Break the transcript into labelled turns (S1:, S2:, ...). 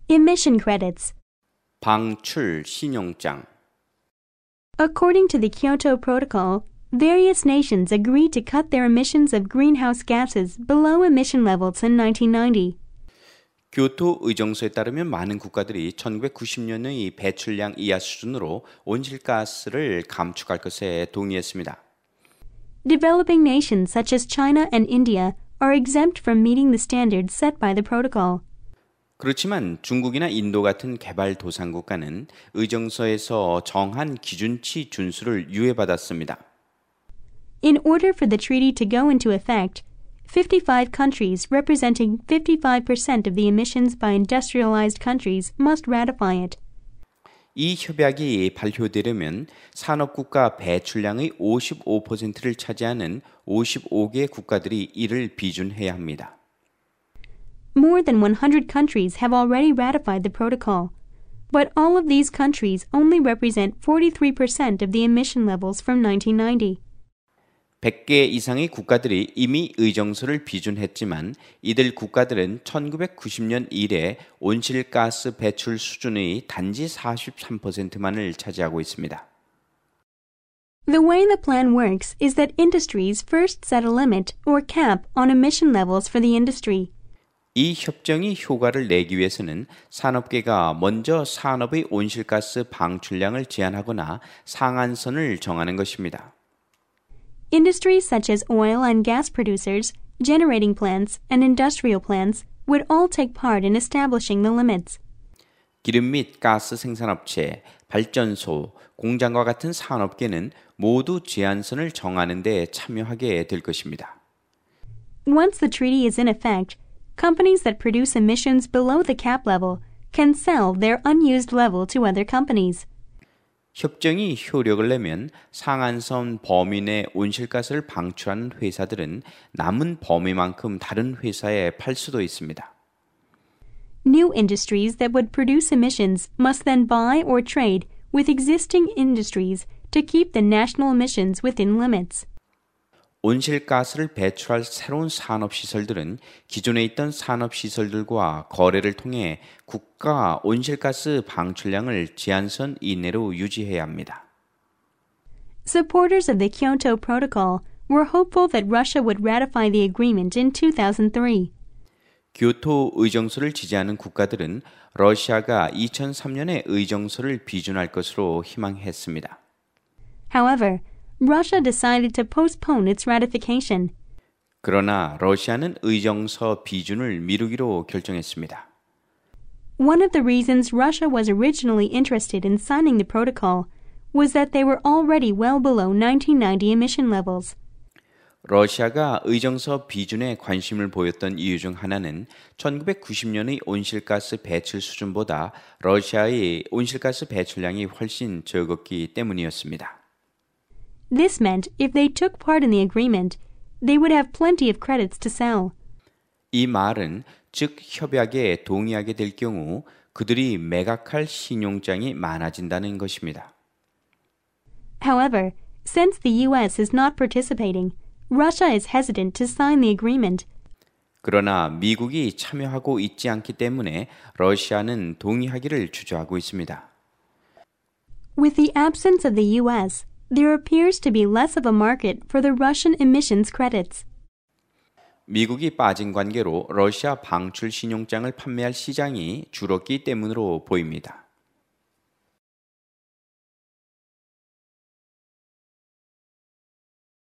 S1: Emission credits.
S2: 방출 신용장.
S1: According to the Kyoto Protocol, various nations agreed to cut their emissions of greenhouse gases below emission levels in 1990.
S2: 교토 의정서에 따르면 많은 국가들이 1990년의 배출량 이하 수준으로 온실가스를 감축할 것에 동의했습니다.
S1: Developing nations such as China and India are exempt from meeting the standards set by the protocol.
S2: 그렇지만 중국이나 인도 같은 개발도상국가는 의정서에서 정한 기준치 준수를 유예받았습니다.
S1: In order for the treaty to go into effect, 55 countries representing 55% of the emissions by industrialized countries must ratify it.
S2: 이 협약이 발효되려면 산업국가 배출량의 55%를 차지하는 55개 국가들이 이를 비준해야 합니다.
S1: More than 100 countries have already ratified the protocol, but all of these countries only represent 43% of the emission levels from 1990.
S2: 100개 이상의 국가들이 이미 의정서를 비준했지만 이들 국가들은 1990년 이래 온실가스 배출 수준의 단지 43%만을 차지하고 있습니다.
S1: The way the plan works is that industries first set a limit or cap on emission levels for the industry.
S2: 이 협정이 효과를 내기 위해서는 산업계가 먼저 산업의 온실가스 방출량을 제한하거나 상한선을 정하는 것입니다.
S1: Industries such as oil and gas producers, generating plants, and industrial plants would all take part in establishing the limits.
S2: 기름 및 가스 생산업체, 발전소, 공장과 같은 산업계는 모두 제한선을 정하는 데 참여하게 될 것입니다.
S1: Once the treaty is in effect, companies that produce emissions below the cap level can sell their unused level to other companies.
S2: 협정이 효력을 내면 상한선 범위 내 온실가스를 방출하는 회사들은 남은 범위만큼 다른 회사에 팔 수도 있습니다.
S1: New industries that would produce emissions must then buy or trade with existing industries to keep the national emissions within limits.
S2: 온실가스를 배출할 새로운 산업시설들은 기존에 있던 산업시설들과 거래를 통해 국가 온실가스 방출량을 제한선 이내로 유지해야 합니다.
S1: Supporters of the Kyoto Protocol were hopeful that Russia would ratify the agreement in 2003.
S2: 교토 의정서를 지지하는 국가들은 러시아가 2003년에 의정서를 비준할 것으로 희망했습니다.
S1: However, Russia decided to postpone its ratification.
S2: 그러나 러시아는 의정서 비준을 미루기로 결정했습니다.
S1: One of the reasons Russia was originally interested in signing the protocol was that they were already well below 1990 emission levels.
S2: 러시아가 의정서 비준에 관심을 보였던 이유 중 하나는 1990년의 온실가스 배출 수준보다 러시아의 온실가스 배출량이 훨씬 적었기 때문이었습니다.
S1: This meant if they took part in the agreement, they would have plenty of credits to sell.
S2: 이 말은 즉 협약에 동의하게 될 경우 그들이 매각할 신용장이 많아진다는 것입니다.
S1: However, since the U.S. is not participating, Russia is hesitant to sign the agreement.
S2: 그러나 미국이 참여하고 있지 않기 때문에 러시아는 동의하기를 주저하고 있습니다.
S1: With the absence of the U.S., there appears to be less of a market for the Russian emissions credits.
S2: 미국이 빠진 관계로 러시아 방출 신용장을 판매할 시장이 줄었기 때문으로 보입니다.